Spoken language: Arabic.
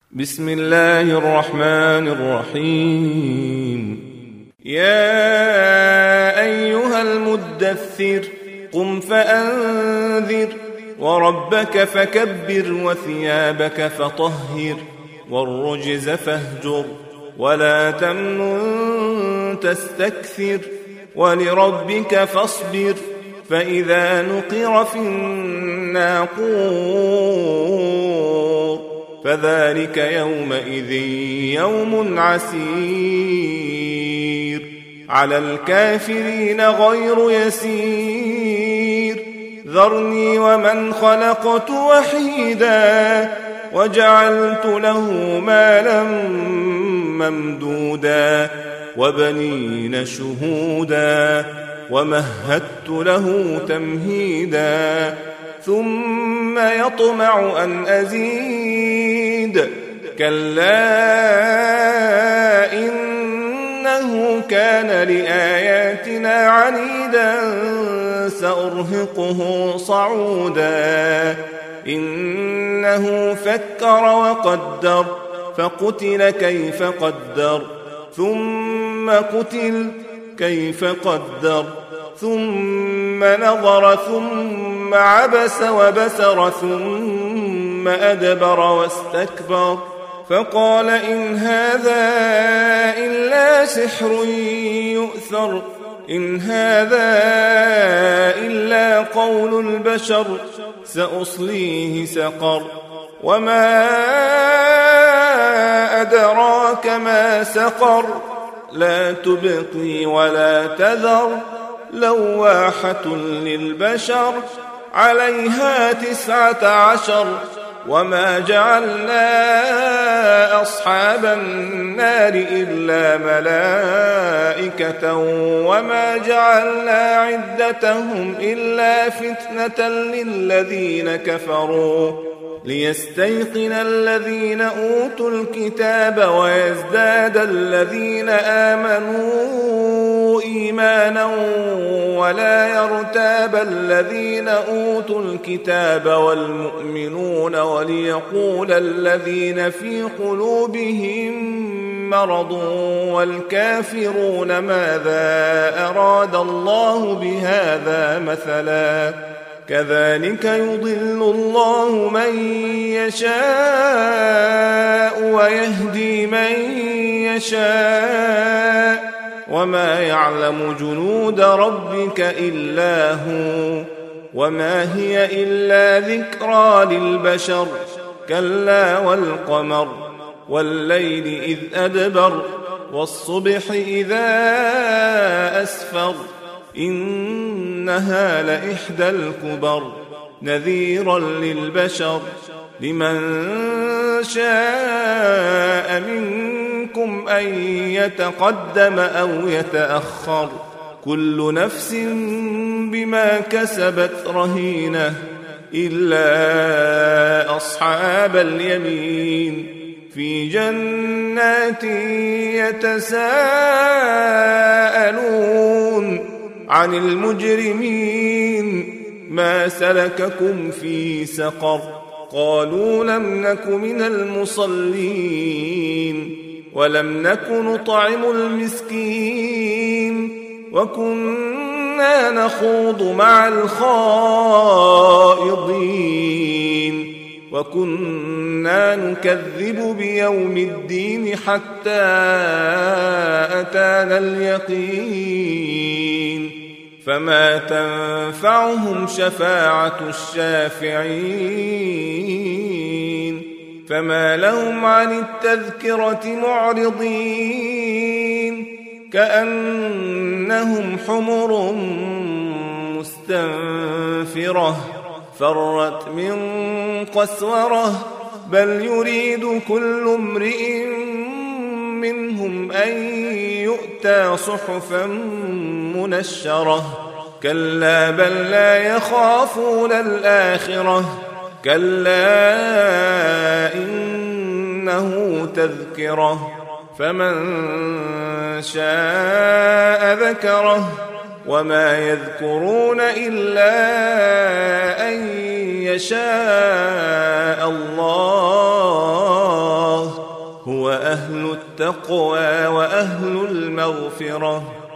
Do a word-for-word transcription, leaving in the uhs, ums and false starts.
بسم الله الرحمن الرحيم. يا أيها المدثر قم فأنذر وربك فكبر وثيابك فطهر والرجز فاهجر ولا تمنن تستكثر ولربك فاصبر فإذا نقر في الناقور فذلك يومئذ يوم عسير على الكافرين غير يسير. ذرني ومن خلقت وحيدا وجعلت له مالا ممدودا وبنين شهودا ومهدت له تمهيدا ثم يطمع أن أزيد كلا إنه كان لآياتنا عنيدا سأرهقه صعودا إنه فكر وقدر فقتل كيف قدر ثم قتل كيف قدر ثم نظر ثم عبس وبسر ثم أدبر واستكبر فقال إن هذا إلا سحر يؤثر إن هذا إلا قول البشر سأصليه سقر وما أدراك ما سقر لا تبقي ولا تذر لواحة للبشر عليها تسعة عشر وما جعلنا أصحاب النار إلا ملائكة وما جعلنا عدتهم إلا فتنة للذين كفروا ليستيقن الذين أوتوا الكتاب ويزداد الذين آمنوا إيمانا ولا يرتاب الذين أوتوا الكتاب والمؤمنون وليقول الذين في قلوبهم مرض والكافرون ماذا أراد الله بهذا مثلا كذلك يضل الله من يشاء ويهدي من يشاء وما يعلم جنود ربك إلا هو وما هي إلا ذكرى للبشر كلا والقمر والليل إذ أدبر والصبح إذا أسفر إنها لإحدى الكبر نذيرا للبشر لمن شاء منكم أن يتقدم أو يتأخر كل نفس بما كسبت رهينة إلا أصحاب اليمين في جنات يتساءلون عن المجرمين ما سلككم في سقر قالوا لم نك من المصلين ولم نك نطعم المسكين وكنا نخوض مع الخائضين وكنا نكذب بيوم الدين حتى أتانا اليقين فما تنفعهم شفاعة الشافعين فما لهم عن التذكرة معرضين كأنهم حمر مستنفرة فرت من قسورة بل يريد كل امرئ منهم أن يؤتى صحفا منشرة كلا بل لا يخافون الآخرة كلا إنه تذكرة فمن شاء ذكره وما يذكرون إلا أن يشاء الله هو أهل التقوى وأهل المغفرة.